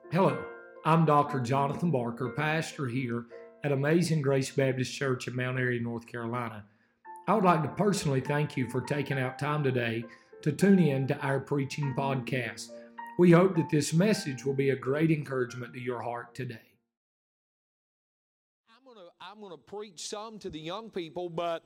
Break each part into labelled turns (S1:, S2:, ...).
S1: Hello, I'm Dr. Jonathan Barker, pastor here at Amazing Grace Baptist Church in Mount Airy, North Carolina. I would like to personally thank you for taking out time today to tune in to our preaching podcast. We hope that this message will be a great encouragement to your heart today.
S2: I'm going to preach some to the young people, but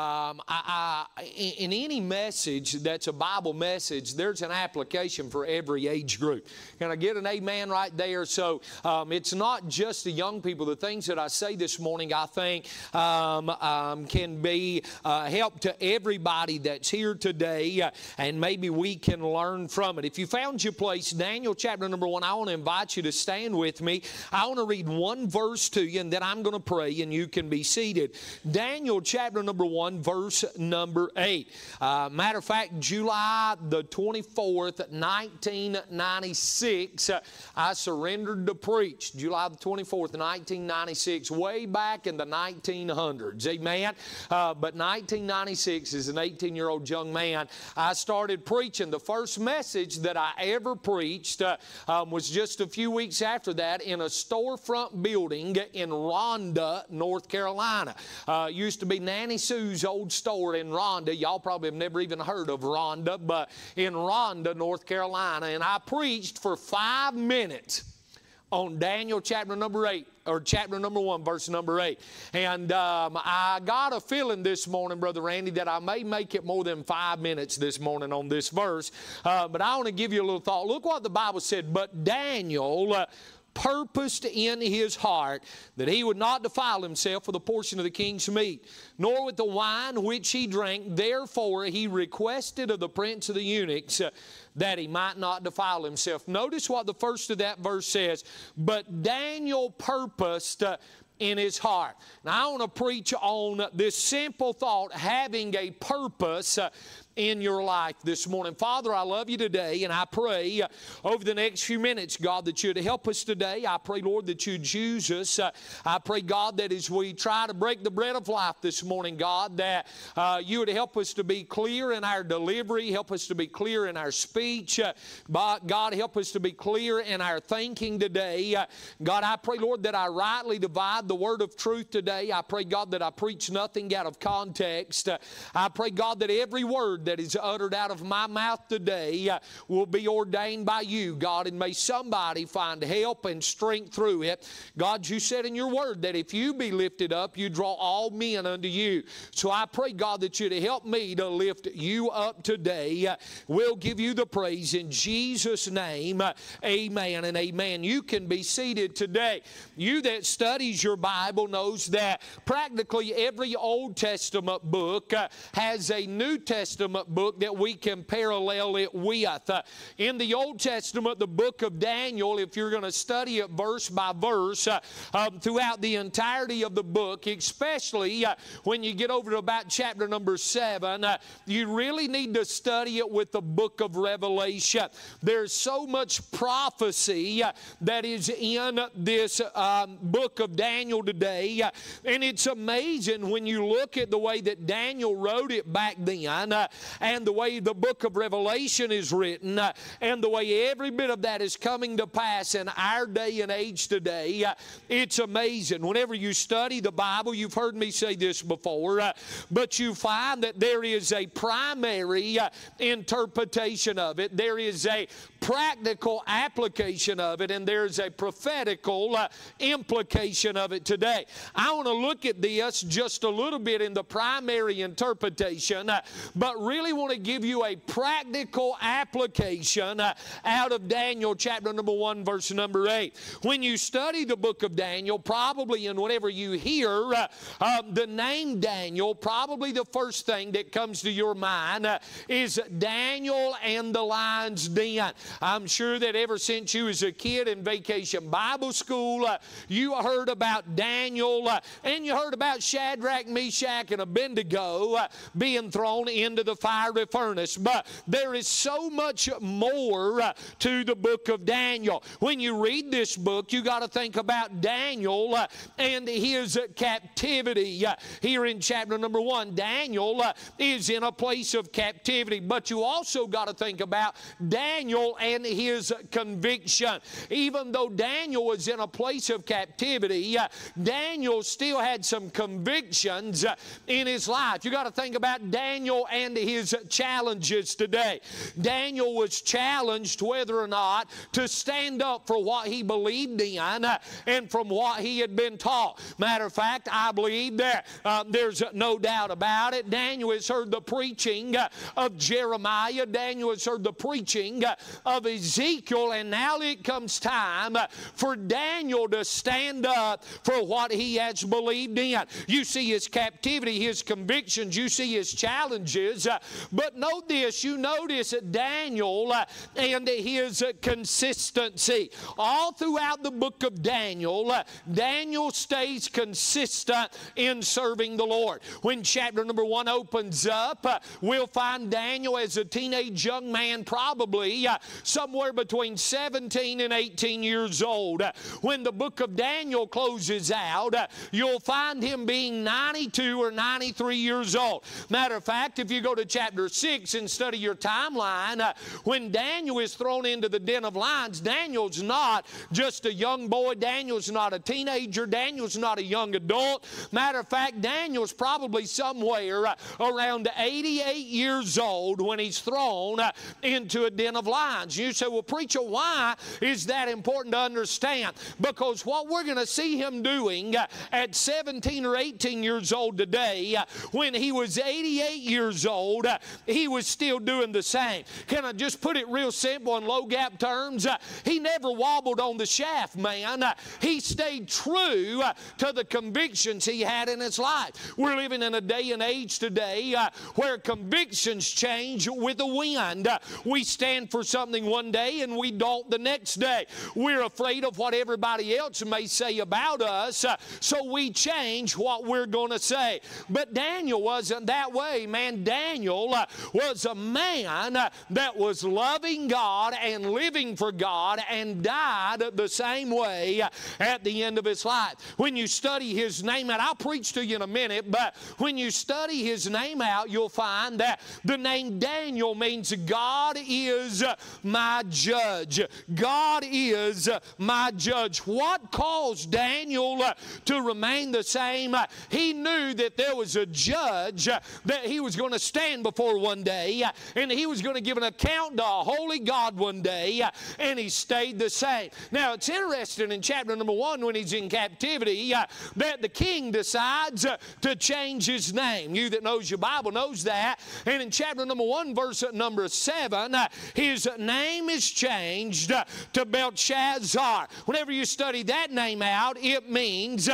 S2: in any message that's a Bible message, there's an application for every age group. Can I get an amen right there? So it's not just the young people. The things that I say this morning, I think, can be help to everybody that's here today, and maybe we can learn from it. If you found your place, Daniel chapter number 1, I want to invite you to stand with me. I want to read one verse to you, and then I'm going to pray, and you can be seated. Daniel chapter number 1, verse number 8. Matter of fact, July the 24th, 1996, I surrendered to preach. July the 24th, 1996, way back in the 1900s. Amen. But 1996, as an 18-year-old young man, I started preaching. The first message that I ever preached was just a few weeks after that in a storefront building in Ronda, North Carolina. Used to be Nanny Sue's old store in Ronda. Y'all probably have never even heard of Ronda, but in Ronda, North Carolina. And I preached for 5 minutes on Daniel chapter number 8, or chapter number 1, verse number 8. And I got a feeling this morning, Brother Randy, that I may make it more than 5 minutes this morning on this verse. But I want to give you a little thought. Look what the Bible said. But Daniel purposed in his heart that he would not defile himself with a portion of the king's meat, nor with the wine which he drank. Therefore he requested of the prince of the eunuchs that he might not defile himself. Notice what the first of that verse says. But Daniel purposed in his heart. Now I want to preach on this simple thought, having a purpose in your life this morning. Father, I love you today, and I pray over the next few minutes, God, that you'd help us today. I pray, Lord, that you'd use us. I pray, God, that as we try to break the bread of life this morning, God, that you would help us to be clear in our delivery, help us to be clear in our speech. God, help us to be clear in our thinking today. God, I pray, Lord, that I rightly divide the word of truth today. I pray, God, that I preach nothing out of context. I pray, God, that every word that is uttered out of my mouth today will be ordained by you, God, and may somebody find help and strength through it. God, you said in your word that if you be lifted up, you draw all men unto you. So I pray, God, that you'd help me to lift you up today. We'll give you the praise in Jesus' name. Amen and amen. You can be seated today. You that studies your Bible knows that practically every Old Testament book has a New Testament book that we can parallel it with. In the Old Testament, the book of Daniel, if you're going to study it verse by verse throughout the entirety of the book, especially when you get over to about chapter number 7, you really need to study it with the book of Revelation. There's so much prophecy that is in this book of Daniel today, and it's amazing when you look at the way that Daniel wrote it back then, and the way the book of Revelation is written, and the way every bit of that is coming to pass in our day and age today. It's amazing. Whenever you study the Bible, you've heard me say this before, but you find that there is a primary interpretation of it, there is a practical application of it, and there's a prophetical implication of it today. I want to look at this just a little bit in the primary interpretation, but really want to give you a practical application out of Daniel chapter number 1, verse number 8. When you study the book of Daniel, probably, and whenever you hear the name Daniel, probably the first thing that comes to your mind is Daniel and the lion's den. I'm sure that ever since you was a kid in Vacation Bible School, you heard about Daniel, and you heard about Shadrach, Meshach, and Abednego being thrown into the fiery furnace. But there is so much more to the book of Daniel. When you read this book, you got to think about Daniel and his captivity. Here in chapter number 1, Daniel is in a place of captivity. But you also got to think about Daniel Daniel and his conviction. Even though Daniel was in a place of captivity, Daniel still had some convictions in his life. You got to think about Daniel and his challenges today. Daniel was challenged whether or not to stand up for what he believed in and from what he had been taught. Matter of fact, I believe that there's no doubt about it. Daniel has heard the preaching of Jeremiah. Daniel has heard the preaching of Ezekiel, and now it comes time for Daniel to stand up for what he has believed in. You see his captivity, his convictions, you see his challenges, but note this, you notice Daniel and his consistency. All throughout the book of Daniel, Daniel stays consistent in serving the Lord. When chapter number 1 opens up, we'll find Daniel as a teenage young man, probably somewhere between 17 and 18 years old. When the book of Daniel closes out, you'll find him being 92 or 93 years old. Matter of fact, if you go to chapter 6 and study your timeline, when Daniel is thrown into the den of lions, Daniel's not just a young boy. Daniel's not a teenager. Daniel's not a young adult. Matter of fact, Daniel's probably somewhere around 88 years old when he's thrown into a den of lions. You say, well, preacher, why is that important to understand? Because what we're going to see him doing at 17 or 18 years old today, when he was 88 years old, he was still doing the same. Can I just put it real simple in low gap terms? He never wobbled on the shaft, man. He stayed true to the convictions he had in his life. We're living in a day and age today where convictions change with the wind. We stand for something one day and we don't the next day. We're afraid of what everybody else may say about us, so we change what we're going to say. But Daniel wasn't that way, man. Daniel was a man that was loving God and living for God and died the same way at the end of his life. When you study his name out, I'll preach to you in a minute, but when you study his name out, you'll find that the name Daniel means God is my judge. God is my judge. What caused Daniel to remain the same? He knew that there was a judge that he was going to stand before one day, and he was going to give an account to a holy God one day, and he stayed the same. Now, it's interesting in chapter number 1 when he's in captivity that the king decides to change his name. You that knows your Bible knows that. And in chapter number 1, verse number 7, his name is changed to Belshazzar. Whenever you study that name out, it means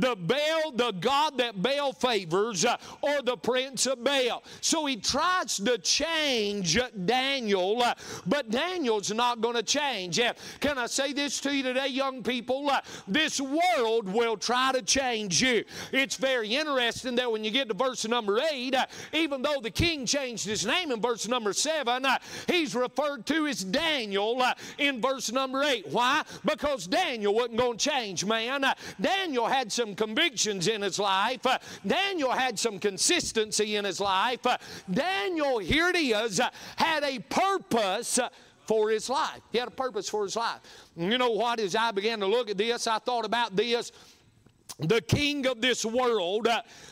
S2: the God that Baal favors, or the prince of Baal. So he tries to change Daniel, but Daniel's not going to change. Can I say this to you today, young people? This world will try to change you. It's very interesting that when you get to verse number 8, even though the king changed his name in verse number 7, he's referred to as Daniel in verse number 8. Why? Because Daniel wasn't going to change, man. Daniel had some convictions in his life. Daniel had some consistency in his life. Daniel, here it is, had a purpose for his life. He had a purpose for his life. You know what? As I began to look at this, I thought about this. The king of this world,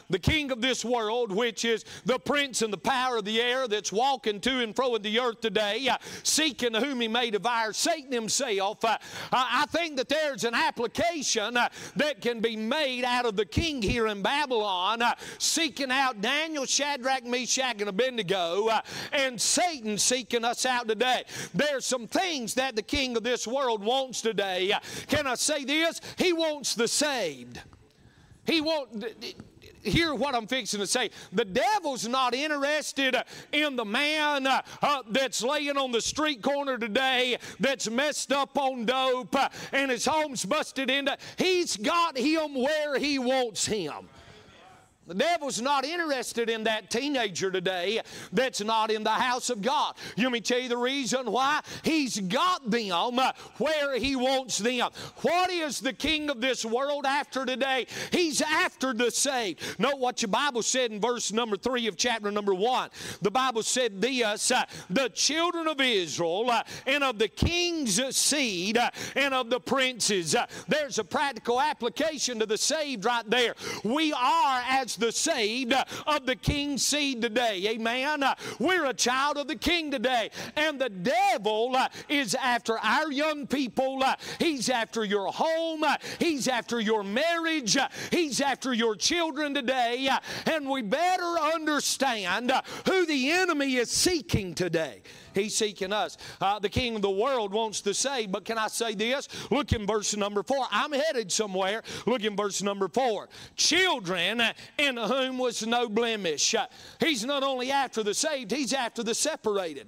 S2: which is the prince and the power of the air that's walking to and fro in the earth today, seeking whom he may devour, Satan himself. I think that there's an application that can be made out of the king here in Babylon, seeking out Daniel, Shadrach, Meshach, and Abednego, and Satan seeking us out today. There's some things that the king of this world wants today. Can I say this? He wants the saved. He won't hear what I'm fixing to say. The devil's not interested in the man that's laying on the street corner today, that's messed up on dope, and his home's busted into. He's got him where he wants him. The devil's not interested in that teenager today that's not in the house of God. You want me to tell you the reason why? He's got them where he wants them. What is the king of this world after today? He's after the saved. Note what your Bible said in verse number 3 of chapter number 1. The Bible said this, the children of Israel and of the king's seed and of the princes. There's a practical application to the saved right there. We are, as the saved, of the king's seed today. Amen. We're a child of the king today. And the devil is after our young people. He's after your home. He's after your marriage. He's after your children today. And we better understand who the enemy is seeking today. He's seeking us. The king of the world wants to save, but can I say this? Look in verse number 4. I'm headed somewhere. Look in verse number 4. Children in whom was no blemish. He's not only after the saved, he's after the separated.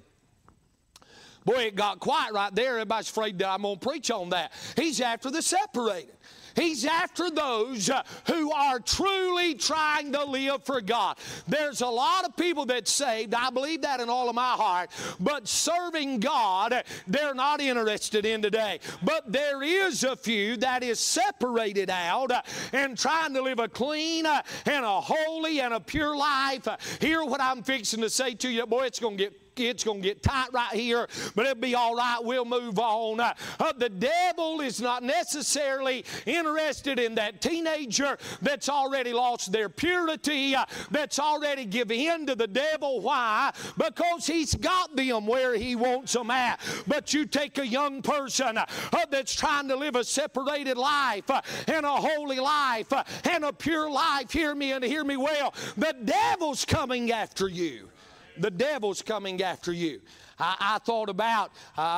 S2: Boy, it got quiet right there. Everybody's afraid that I'm going to preach on that. He's after the separated. He's after those who are truly trying to live for God. There's a lot of people that's saved. I believe that in all of my heart. But serving God, they're not interested in today. But there is a few that is separated out and trying to live a clean and a holy and a pure life. Hear what I'm fixing to say to you. Boy, it's going to get tight right here, but it'll be all right. We'll move on. The devil is not necessarily interested in that teenager that's already lost their purity, that's already given in to the devil. Why? Because he's got them where he wants them at. But you take a young person that's trying to live a separated life and a holy life and a pure life. Hear me and hear me well. The devil's coming after you. The devil's coming after you. I thought about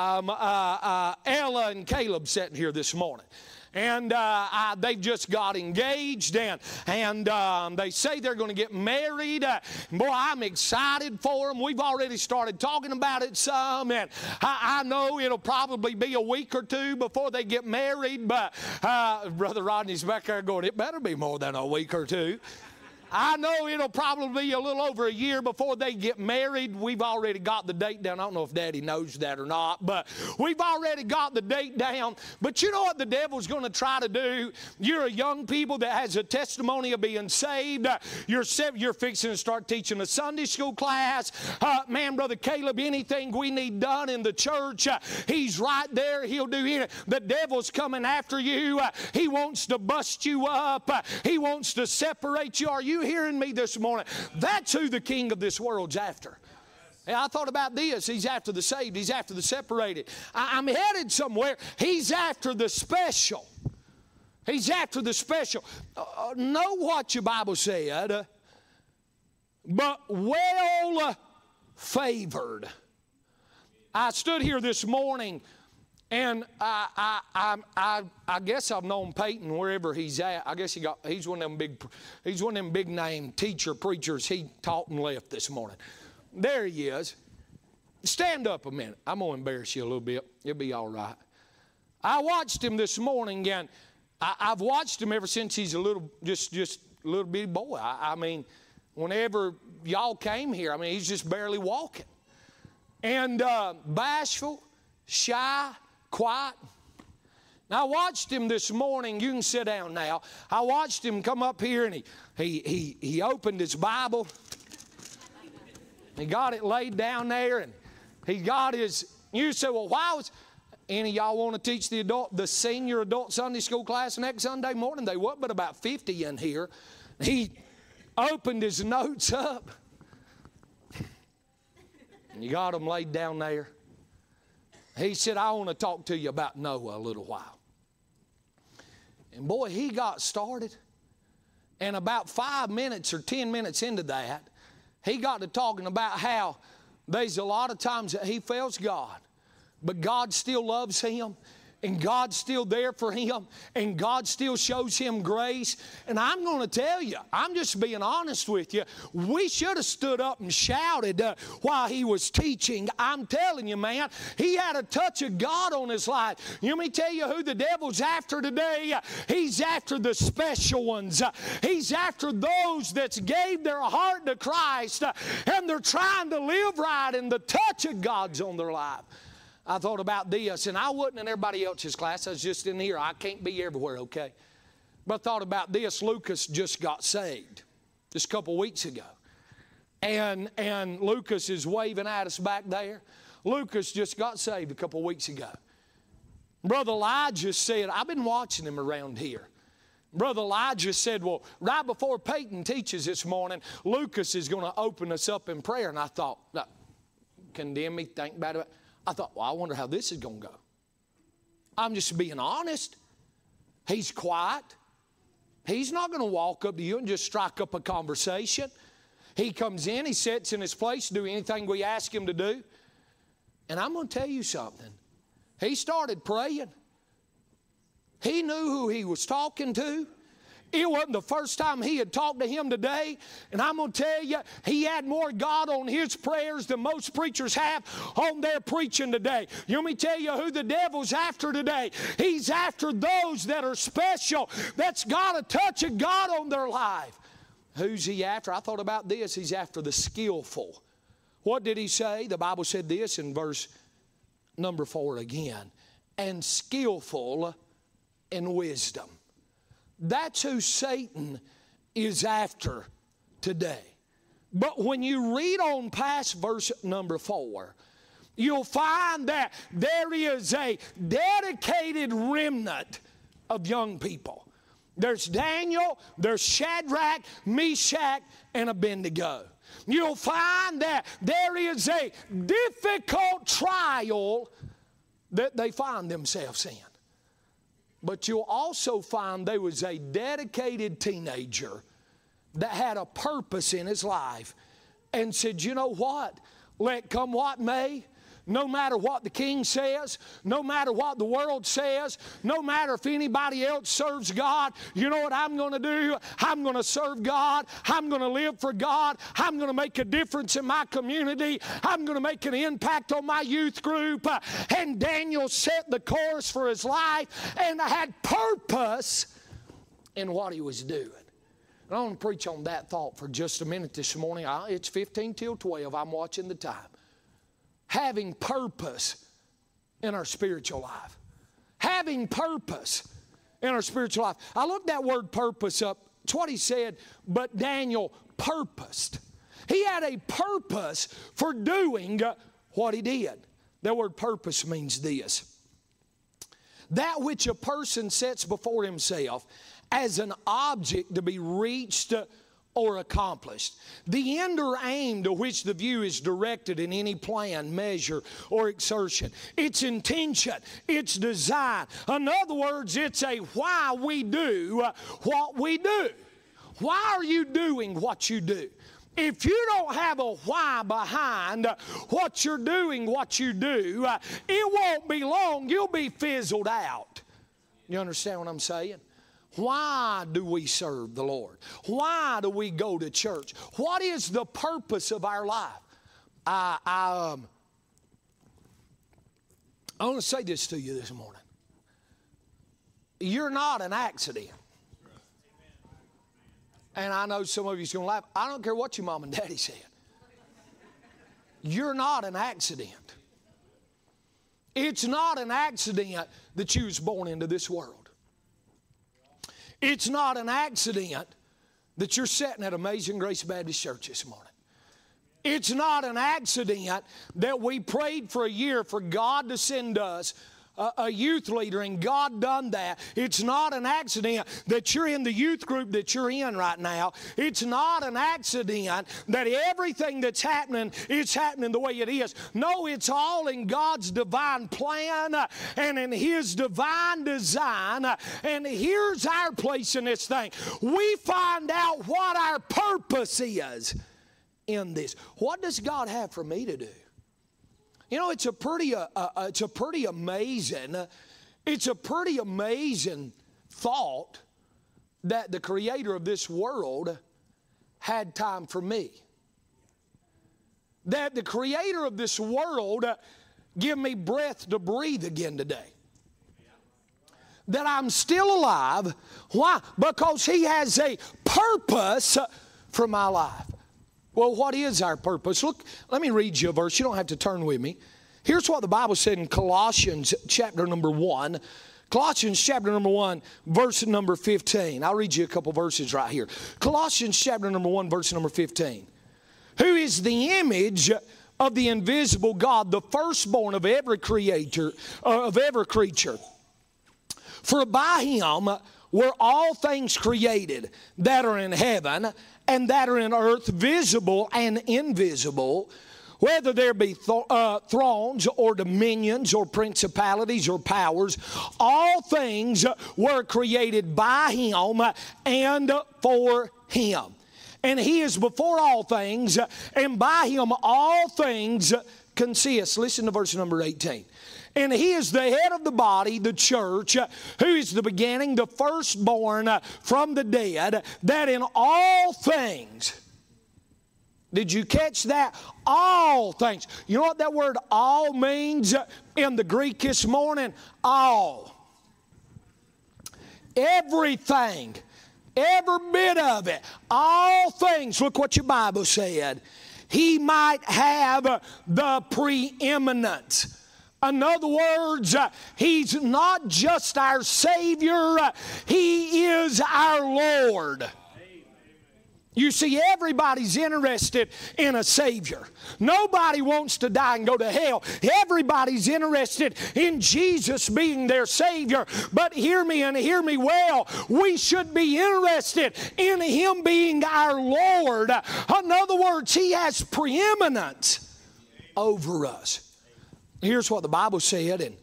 S2: Ella and Caleb sitting here this morning. And they've just got engaged, and they say they're going to get married. Boy, I'm excited for them. We've already started talking about it some, and I know it'll probably be a week or two before they get married, but Brother Rodney's back there going, it better be more than a week or two. I know it'll probably be a little over a year before they get married. We've already got the date down. I don't know if Daddy knows that or not, but we've already got the date down. But you know what the devil's going to try to do? You're a young people that has a testimony of being saved. You're fixing to start teaching a Sunday school class. Man, Brother Caleb, anything we need done in the church, he's right there. He'll do it. The devil's coming after you. He wants to bust you up. He wants to separate you. Are you hearing me this morning? That's who the king of this world's after. And I thought about this. He's after the saved. He's after the separated. I'm headed somewhere. He's after the special. He's after the special. Know what your Bible said. But well favored. I stood here this morning, and I guess I've known Peyton wherever he's at. I guess he's one of them big name teacher preachers. He taught and left this morning. There he is. Stand up a minute. I'm gonna embarrass you a little bit. It'll be all right. I watched him this morning, and I've watched him ever since he's a little, just a little bitty boy. I mean, whenever y'all came here, I mean, he's just barely walking, and bashful, shy, quiet. Now, I watched him this morning. You can sit down now. I watched him come up here, and he opened his Bible. He got it laid down there, and he got his. You say, well, why was any of y'all want to teach the senior adult Sunday school class next Sunday morning? They wasn't but about 50 in here. He opened his notes up, and you got them laid down there. He said, I want to talk to you about Noah a little while. And boy, he got started. And about 5 minutes or 10 minutes into that, he got to talking about how there's a lot of times that he fails God, but God still loves him. and God's still there for him, and God still shows him grace. And I'm going to tell you, I'm just being honest with you, we should have stood up and shouted while he was teaching. I'm telling you, man, he had a touch of God on his life. Let me tell you who the devil's after today. He's after the special ones. He's after those that gave their heart to Christ, and they're trying to live right, and the touch of God's on their life. I thought about this, and I wasn't in everybody else's class. I was just in here. I can't be everywhere, okay? But I thought about this. Lucas just got saved just a couple weeks ago. And Lucas is waving at us back there. Lucas just got saved a couple weeks ago. Brother Elijah said, I've been watching him around here. Brother Elijah said, well, right before Peyton teaches this morning, Lucas is going to open us up in prayer. And I thought, no, condemn me, think bad about it. I thought, well, I wonder how this is going to go. I'm just being honest. He's quiet. He's not going to walk up to you and just strike up a conversation. He comes in, he sits in his place, do anything we ask him to do. And I'm going to tell you something. He started praying. He knew who he was talking to. It wasn't the first time he had talked to him today. And I'm going to tell you, he had more God on his prayers than most preachers have on their preaching today. Let me tell you who the devil's after today. He's after those that are special, that's got a touch of God on their life. Who's he after? I thought about this. He's after the skillful. What did he say? The Bible said this in verse number 4 again. And skillful in wisdom. That's who Satan is after today. But when you read on past verse number 4, you'll find that there is a dedicated remnant of young people. There's Daniel, there's Shadrach, Meshach, and Abednego. You'll find that there is a difficult trial that they find themselves in. But you'll also find there was a dedicated teenager that had a purpose in his life and said, you know what? Let come what may, no matter what the king says, no matter what the world says, no matter if anybody else serves God, you know what I'm going to do? I'm going to serve God. I'm going to live for God. I'm going to make a difference in my community. I'm going to make an impact on my youth group. And Daniel set the course for his life and had purpose in what he was doing. And I want to preach on that thought for just a minute this morning. It's 15 till 12. I'm watching the time. Having purpose in our spiritual life. Having purpose in our spiritual life. I looked that word purpose up. It's what he said, but Daniel purposed. He had a purpose for doing what he did. That word purpose means this. That which a person sets before himself as an object to be reached or accomplished. The end or aim to which the view is directed in any plan, measure, or exertion. Its intention, its design. In other words, it's a why we do what we do. Why are you doing what you do? If you don't have a why behind what you're doing, what you do, it won't be long. You'll be fizzled out. You understand what I'm saying? Why do we serve the Lord? Why do we go to church? What is the purpose of our life? I want to say this to you this morning. You're not an accident. And I know some of you's going to laugh. I don't care what your mom and daddy said. You're not an accident. It's not an accident that you was born into this world. It's not an accident that you're sitting at Amazing Grace Baptist Church this morning. It's not an accident that we prayed for a year for God to send us a youth leader, and God done that. It's not an accident that you're in the youth group that you're in right now. It's not an accident that everything that's happening is happening the way it is. No, it's all in God's divine plan and in His divine design. And here's our place in this thing. We find out what our purpose is in this. What does God have for me to do? You know, it's a pretty amazing It's a pretty amazing thought that the creator of this world had time for me. That the creator of this world give me breath to breathe again today. That I'm still alive. Why? Because He has a purpose for my life. Well, what is our purpose? Look, let me read you a verse. You don't have to turn with me. Here's what the Bible said in Colossians chapter number 1. Colossians chapter number 1, verse number 15. I'll read you a couple verses right here. Colossians chapter number 1, verse number 15. Who is the image of the invisible God, the firstborn of every creature, of every creature. For by Him were all things created that are in heaven and that are in earth, visible and invisible, whether there be thrones or dominions or principalities or powers. All things were created by Him and for Him. And He is before all things, and by Him all things consist. Listen to verse number 18. And He is the head of the body, the church, who is the beginning, the firstborn from the dead, that in all things. Did you catch that? All things. You know what that word all means in the Greek this morning? All. Everything. Every bit of it. All things. Look what your Bible said. He might have the preeminence. In other words, He's not just our Savior, He is our Lord. You see, everybody's interested in a Savior. Nobody wants to die and go to hell. Everybody's interested in Jesus being their Savior. But hear me and hear me well. We should be interested in Him being our Lord. In other words, He has preeminence over us. Here's what the Bible said in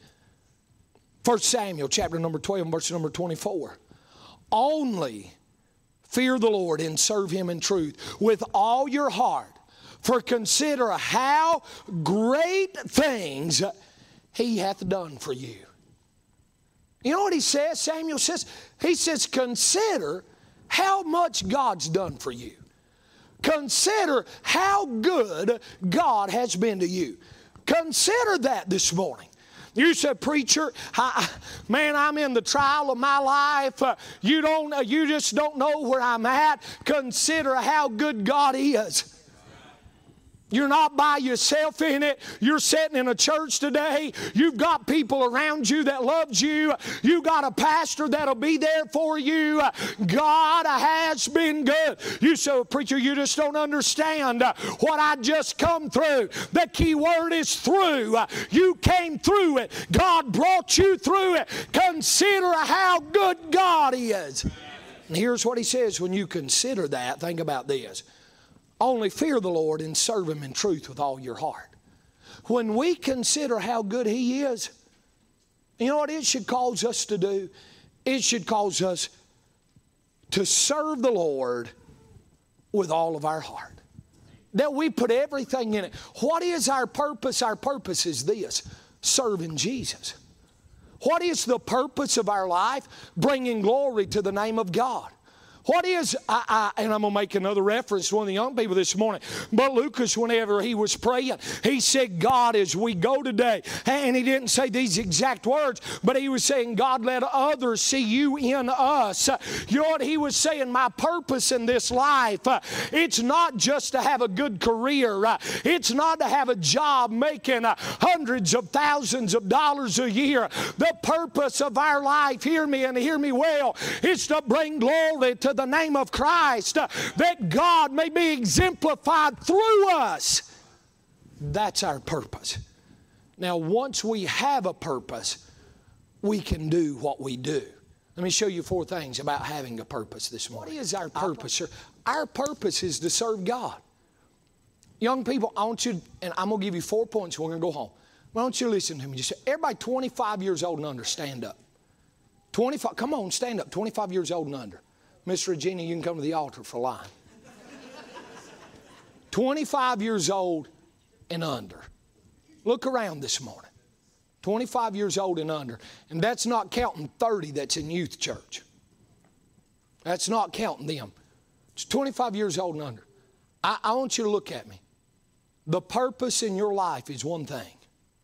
S2: 1 Samuel chapter number 12, verse number 24. Only fear the Lord and serve Him in truth with all your heart. For consider how great things He hath done for you. You know what he says? Samuel says, he says, consider how much God's done for you. Consider how good God has been to you. Consider that this morning. You said, preacher, man, I'm in the trial of my life. You just don't know where I'm at. Consider how good God is. You're not by yourself in it. You're sitting in a church today. You've got people around you that loves you. You got a pastor that'll be there for you. God has been good. You say, preacher, you just don't understand what I just come through. The key word is through. You came through it. God brought you through it. Consider how good God is. And here's what he says when you consider that. Think about this. Only fear the Lord and serve Him in truth with all your heart. When we consider how good He is, you know what it should cause us to do? It should cause us to serve the Lord with all of our heart. That we put everything in it. What is our purpose? Our purpose is this: serving Jesus. What is the purpose of our life? Bringing glory to the name of God. What is, and I'm going to make another reference to one of the young people this morning, but Lucas, whenever he was praying, he said, God, as we go today, and he didn't say these exact words, but he was saying, God, let others see you in us. You know what he was saying? My purpose in this life, it's not just to have a good career. It's not to have a job making hundreds of thousands of dollars a year. The purpose of our life, hear me and hear me well, is to bring glory to the name of Christ, that God may be exemplified through us. That's our purpose. Now, once we have a purpose, we can do what we do. Let me show you 4 things about having a purpose this morning. What is our purpose, sir? Our purpose is to serve God. Young people, I want you, and I'm going to give you 4 points, and we're going to go home. Why don't you listen to me? Just say, everybody 25 years old and under, stand up. 25, come on, stand up, 25 years old and under. Miss Regina, you can come to the altar for a line. 25 years old and under. Look around this morning. 25 years old and under. And that's not counting 30 that's in youth church. That's not counting them. It's 25 years old and under. I want you to look at me. The purpose in your life is one thing.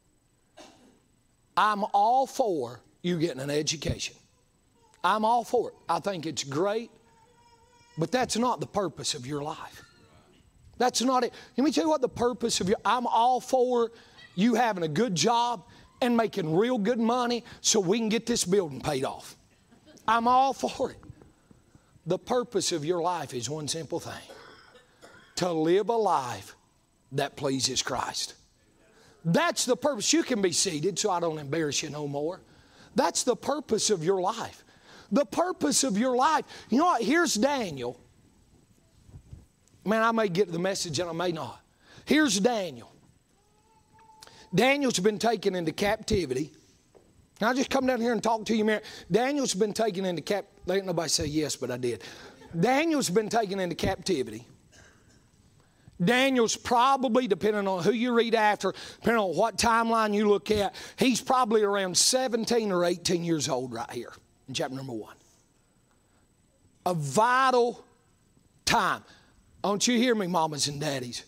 S2: I'm all for you getting an education. I'm all for it. I think it's great. But that's not the purpose of your life. That's not it. Let me tell you what the purpose of I'm all for you having a good job and making real good money so we can get this building paid off. I'm all for it. The purpose of your life is one simple thing. To live a life that pleases Christ. That's the purpose. You can be seated so I don't embarrass you no more. That's the purpose of your life. The purpose of your life. You know what? Here's Daniel. Man, I may get the message and I may not. Here's Daniel. Daniel's been taken into captivity. Now, I'll just come down here and talk to you, man. Daniel's been taken into captivity. Ain't nobody say yes, but I did. Daniel's been taken into captivity. Daniel's probably, depending on who you read after, depending on what timeline you look at, he's probably around 17 or 18 years old right here in chapter number 1. A vital time. Don't you hear me, mamas and daddies?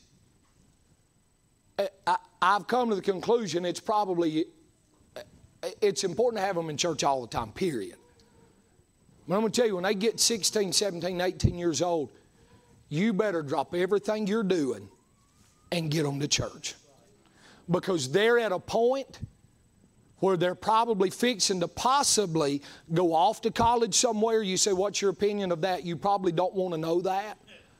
S2: I've come to the conclusion it's important to have them in church all the time, period. But I'm going to tell you, when they get 16, 17, 18 years old, you better drop everything you're doing and get them to church. Because they're at a point where they're probably fixing to possibly go off to college somewhere. You say, what's your opinion of that? You probably don't want to know that.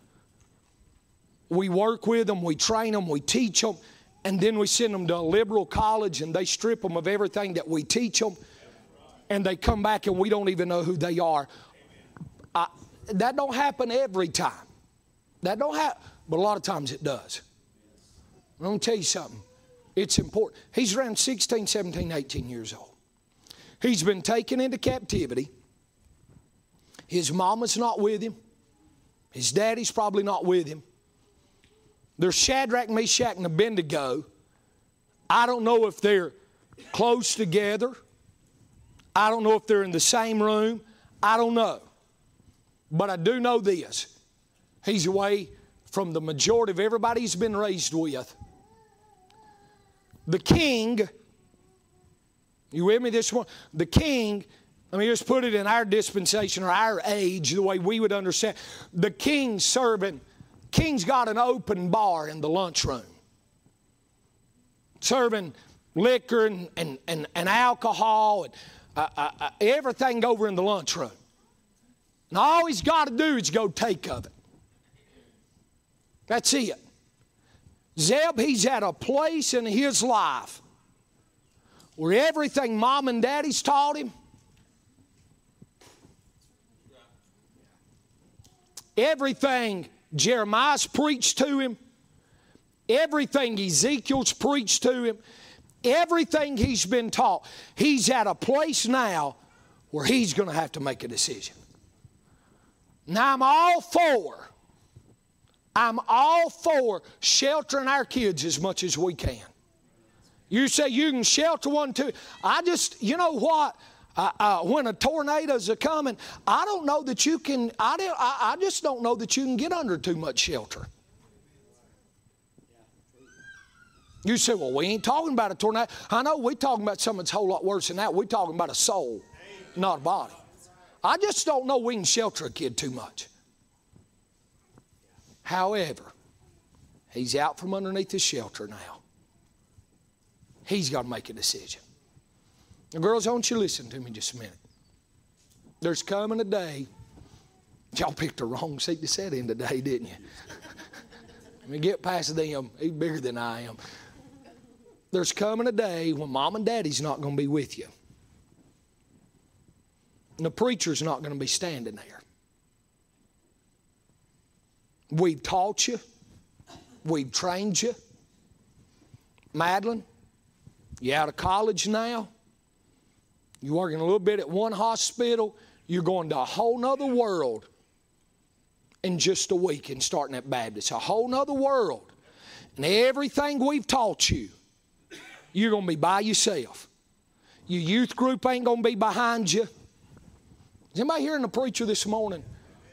S2: We work with them, we train them, we teach them, and then we send them to a liberal college and they strip them of everything that we teach them, and they come back and we don't even know who they are. That don't happen every time. That don't happen, but a lot of times it does. I'm going to tell you something. It's important. He's around 16, 17, 18 years old. He's been taken into captivity. His mama's not with him. His daddy's probably not with him. There's Shadrach, Meshach, and Abednego. I don't know if they're close together. I don't know if they're in the same room. I don't know. But I do know this. He's away from the majority of everybody he's been raised with. The king, you with me this one? The king, let me just put it in our dispensation or our age, the way we would understand. The king's got an open bar in the lunchroom, serving liquor and alcohol and everything over in the lunchroom. And all he's got to do is go take of it. That's it. Zeb, he's at a place in his life where everything mom and daddy's taught him, everything Jeremiah's preached to him, everything Ezekiel's preached to him, everything he's been taught, he's at a place now where he's going to have to make a decision. Now, I'm all for sheltering our kids as much as we can. You say you can shelter one too. You know what? When a tornado's coming, I don't know that you can, I just don't know that you can get under too much shelter. You say, well, we ain't talking about a tornado. I know we're talking about something that's a whole lot worse than that. We're talking about a soul, not a body. I just don't know we can shelter a kid too much. However, he's out from underneath the shelter now. He's got to make a decision. Now, girls, I want you to listen to me just a minute. There's coming a day, y'all picked the wrong seat to sit in today, didn't you? Let me get past them. He's bigger than I am. There's coming a day when mom and daddy's not going to be with you. And the preacher's not going to be standing there. We've taught you. We've trained you. Madeline, you're out of college now. You're working a little bit at one hospital. You're going to a whole nother world in just a week and starting at Baptist. A whole nother world. And everything we've taught you, you're going to be by yourself. Your youth group ain't going to be behind you. Is anybody hearing the preacher this morning?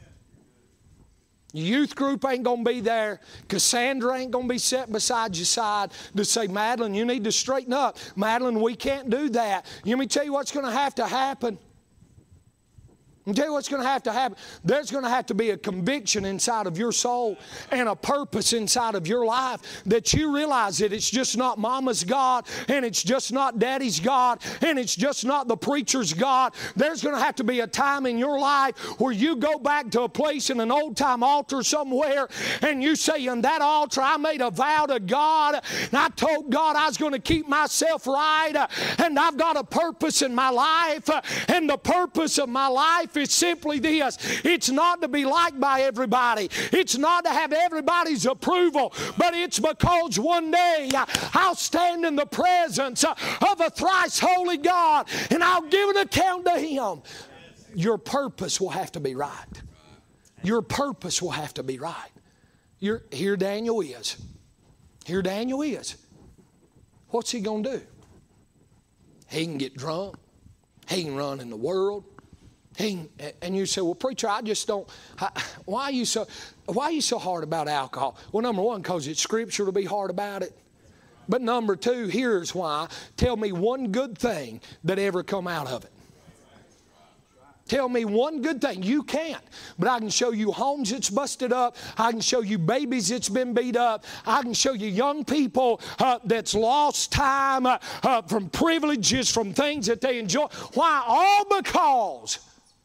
S2: Your youth group ain't going to be there. Cassandra ain't going to be sitting beside your side to say, Madeline, you need to straighten up. Madeline, we can't do that. Let me tell you what's going to have to happen. I'll tell you what's going to happen. There's going to have to be a conviction inside of your soul and a purpose inside of your life that you realize that it's just not mama's God and it's just not daddy's God and it's just not the preacher's God. There's going to have to be a time in your life where you go back to a place in an old-time altar somewhere and you say, in that altar I made a vow to God and I told God I was going to keep myself right and I've got a purpose in my life and the purpose of my life is simply this. It's not to be liked by everybody. It's not to have everybody's approval, but it's because one day I'll stand in the presence of a thrice holy God and I'll give an account to Him. Your purpose will have to be right. Your purpose will have to be right. Here Daniel is. Here Daniel is. What's he going to do? He can get drunk. He can run in the world. And you say, well, preacher, I just don't. Why are you so hard about alcohol? Well, number one, because it's Scripture to be hard about it. But number two, here's why. Tell me one good thing that ever come out of it. Tell me one good thing. You can't. But I can show you homes that's busted up. I can show you babies that's been beat up. I can show you young people that's lost time from privileges, from things that they enjoy. Why? All because.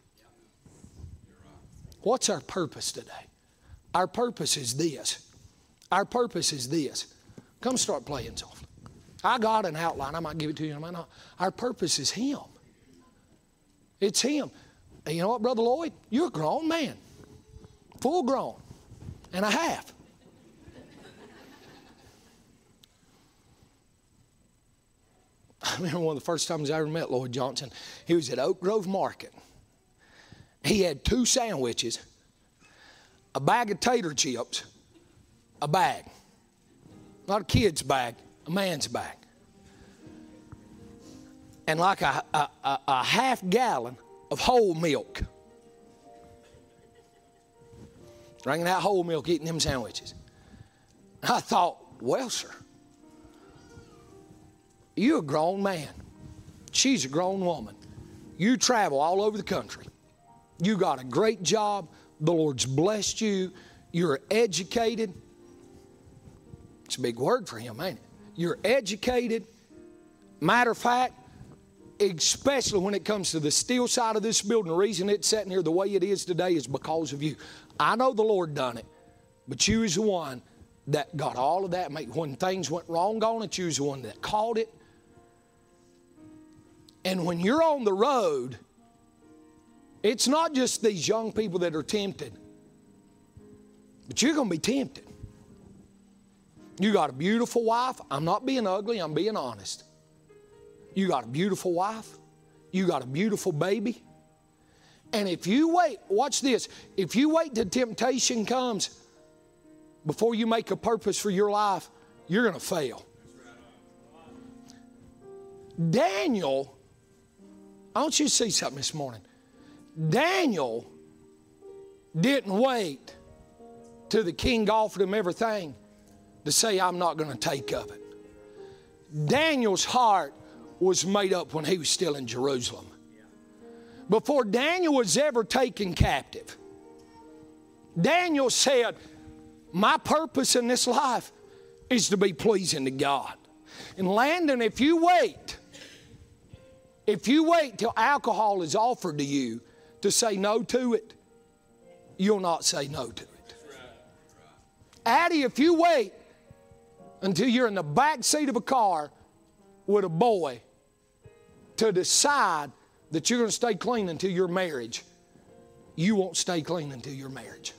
S2: What's our purpose today? Our purpose is this. Our purpose is this. Come start playing softly. I got an outline. I might give it to you. I might not. Our purpose is Him. It's Him. And you know what, Brother Lloyd? You're a grown man. Full grown. And a half. I remember one of the first times I ever met Lloyd Johnson. He was at Oak Grove Market. He had 2 sandwiches, a bag of tater chips, a bag. Not a kid's bag, a man's bag. And like a half gallon of whole milk. Drinking that whole milk, eating them sandwiches. I thought, well, sir, you're a grown man. She's a grown woman. You travel all over the country. You got a great job. The Lord's blessed you. You're educated. It's a big word for Him, ain't it? You're educated. Matter of fact, especially when it comes to the steel side of this building, the reason it's sitting here the way it is today is because of you. I know the Lord done it, but you is the one that got all of that. When things went wrong on it, you was the one that caught it. And when you're on the road, it's not just these young people that are tempted, but you're going to be tempted. You got a beautiful wife. I'm not being ugly, I'm being honest. You got a beautiful wife. You got a beautiful baby. And if you wait, watch this, if you wait till temptation comes before you make a purpose for your life, you're going to fail. Daniel, I want you to see something this morning. Daniel didn't wait till the king offered him everything to say, I'm not going to take of it. Daniel's heart was made up when he was still in Jerusalem. Before Daniel was ever taken captive, Daniel said, my purpose in this life is to be pleasing to God. And Landon, if you wait till alcohol is offered to you to say no to it, you'll not say no to it. Addie, if you wait until you're in the back seat of a car with a boy to decide that you're going to stay clean until your marriage, you won't stay clean until your marriage.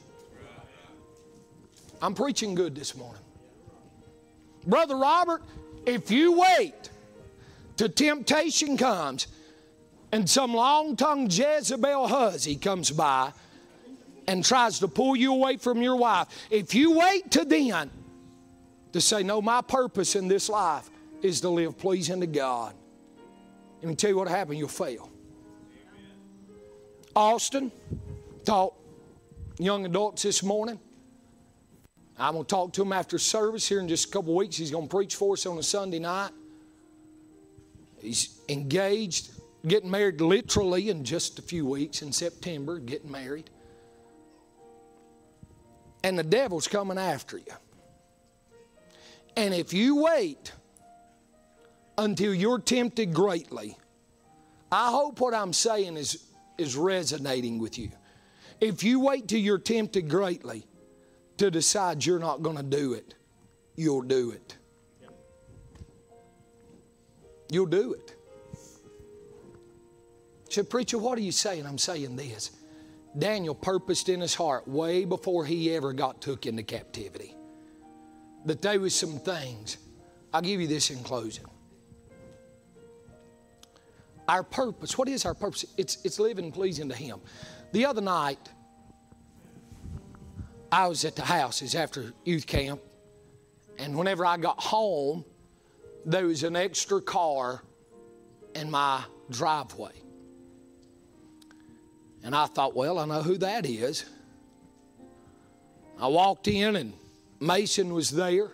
S2: I'm preaching good this morning. Brother Robert, if you wait till temptation comes and some long-tongued Jezebel hussy comes by and tries to pull you away from your wife, if you wait till then to say, no, my purpose in this life is to live pleasing to God, Let me tell you what happened. You'll fail. Austin taught young adults this morning. I'm going to talk to him after service here in just a couple of weeks. He's going to preach for us on a Sunday night. He's engaged, getting married literally in just a few weeks in September, getting married. And the devil's coming after you. And if you wait until you're tempted greatly, I hope what I'm saying is resonating with you. If you wait till you're tempted greatly to decide you're not going to do it, you'll do it. You'll do it. You said, preacher, what are you saying? I'm saying this. Daniel purposed in his heart way before he ever got took into captivity that there was some things. I'll give you this in closing. Our purpose, what is our purpose? It's living pleasing to Him. The other night, I was at the houses after youth camp, and whenever I got home, there was an extra car in my driveway. And I thought, well, I know who that is. I walked in and Mason was there.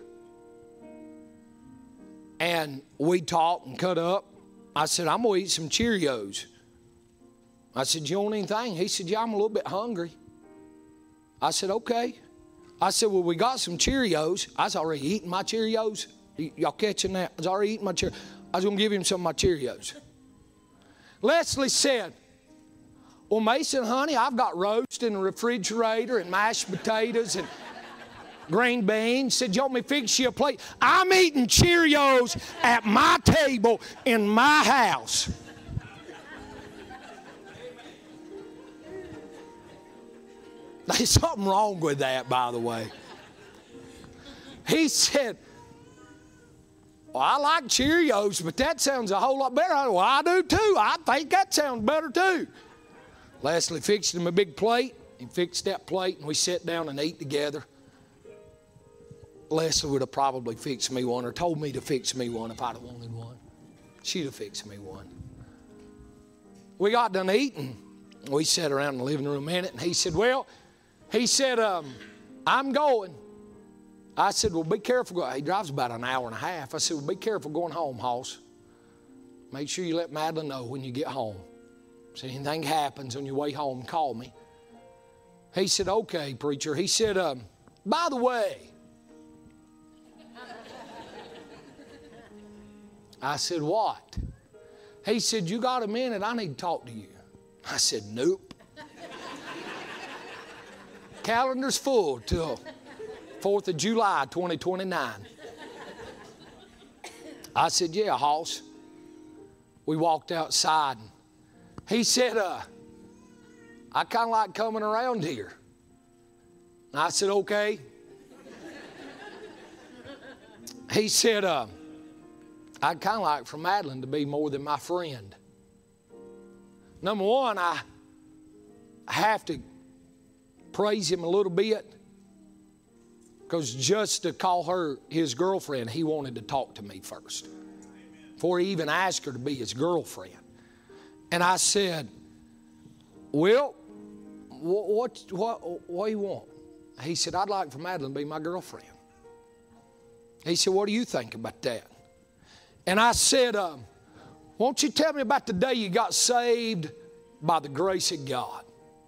S2: And we talked and cut up. I said, I'm going to eat some Cheerios. I said, you want anything? He said, yeah, I'm a little bit hungry. I said, okay. I said, well, we got some Cheerios. I was already eating my Cheerios. Y'all catching that? I was already eating my Cheerios. I was going to give him some of my Cheerios. Leslie said, well, Mason, honey, I've got roast in the refrigerator and mashed potatoes and green beans. Said, you want me to fix you a plate? I'm eating Cheerios at my table in my house. There's something wrong with that, by the way. He said, well, I like Cheerios, but that sounds a whole lot better. Well, I do too. I think that sounds better too. Leslie fixed him a big plate. He fixed that plate, and we sat down and ate together. Leslie would have probably fixed me one or told me to fix me one if I'd have wanted one. She'd have fixed me one. We got done eating. We sat around in the living room a minute, and he said, I'm going. I said, well, be careful. He drives about an hour and a half. I said, well, be careful going home, Hoss. Make sure you let Madeline know when you get home. So anything happens on your way home, call me. He said, okay, preacher. He said, by the way. I said, what? He said, you got a minute? I need to talk to you. I said, nope. Calendar's full till 4th of July, 2029. I said, yeah, Hoss. We walked outside. And he said, I kind of like coming around here. And I said, okay. He said, I'd kind of like for Madeline to be more than my friend. Number one, I have to praise him a little bit because just to call her his girlfriend, he wanted to talk to me first before he even asked her to be his girlfriend. And I said, well, what do you want? He said, I'd like for Madeline to be my girlfriend. He said, what do you think about that? And I said, won't you tell me about the day you got saved by the grace of God?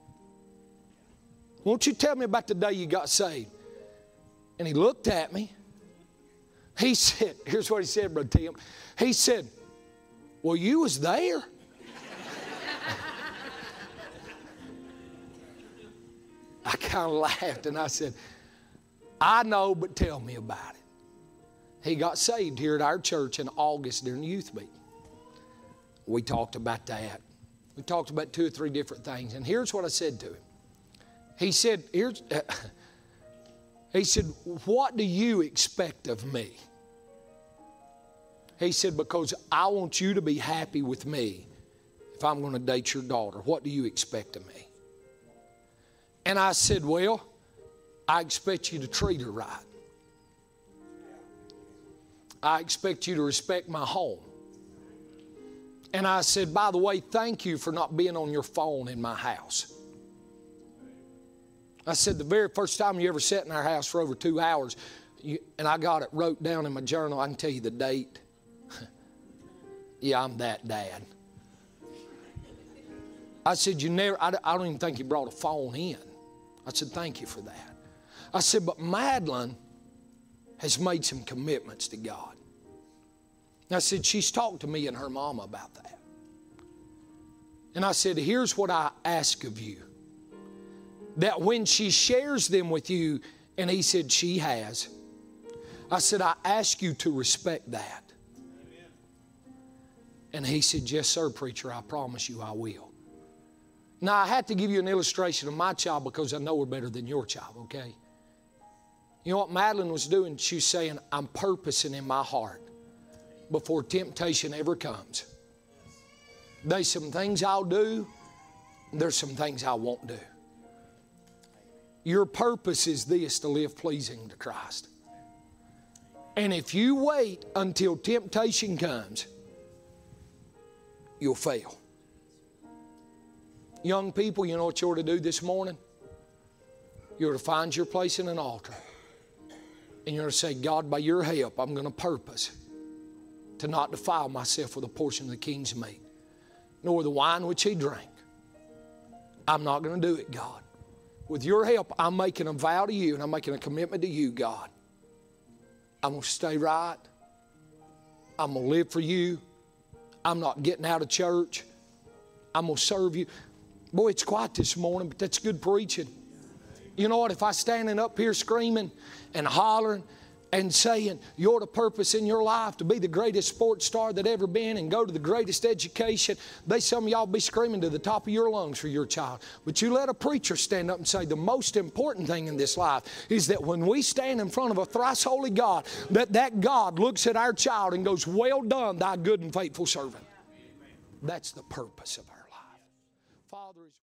S2: Won't you tell me about the day you got saved? And he looked at me. He said, here's what he said, Brother Tim. He said, well, you was there. I kind of laughed and I said, I know, but tell me about it. He got saved here at our church in August during the youth meeting. We talked about that. We talked about 2 or 3 different things. And here's what I said to him. He said, what do you expect of me? He said, because I want you to be happy with me if I'm going to date your daughter. What do you expect of me? And I said, well, I expect you to treat her right. I expect you to respect my home. And I said, by the way, thank you for not being on your phone in my house. I said, the very first time you ever sat in our house for over 2 hours, and I got it wrote down in my journal, I can tell you the date. Yeah, I'm that dad. I said, I don't even think you brought a phone in. I said, thank you for that. I said, but Madeline has made some commitments to God. And I said, she's talked to me and her mama about that. And I said, here's what I ask of you. That when she shares them with you, and he said, she has. I said, I ask you to respect that. Amen. And he said, yes, sir, preacher, I promise you I will. Now, I had to give you an illustration of my child because I know her better than your child, okay? You know what Madeline was doing? She was saying, I'm purposing in my heart before temptation ever comes. There's some things I'll do, and there's some things I won't do. Your purpose is this, to live pleasing to Christ. And if you wait until temptation comes, you'll fail. Young people, you know what you ought to do this morning? You ought to find your place in an altar. And you ought to say, God, by your help, I'm going to purpose to not defile myself with a portion of the king's meat, nor the wine which he drank. I'm not going to do it, God. With your help, I'm making a vow to you, and I'm making a commitment to you, God. I'm going to stay right. I'm going to live for you. I'm not getting out of church. I'm going to serve you. Boy, it's quiet this morning, but that's good preaching. You know what? If I standing up here screaming and hollering and saying, you're the purpose in your life to be the greatest sports star that ever been and go to the greatest education, some of y'all be screaming to the top of your lungs for your child. But you let a preacher stand up and say, the most important thing in this life is that when we stand in front of a thrice holy God, that God looks at our child and goes, well done, thy good and faithful servant. That's the purpose of our life. Father,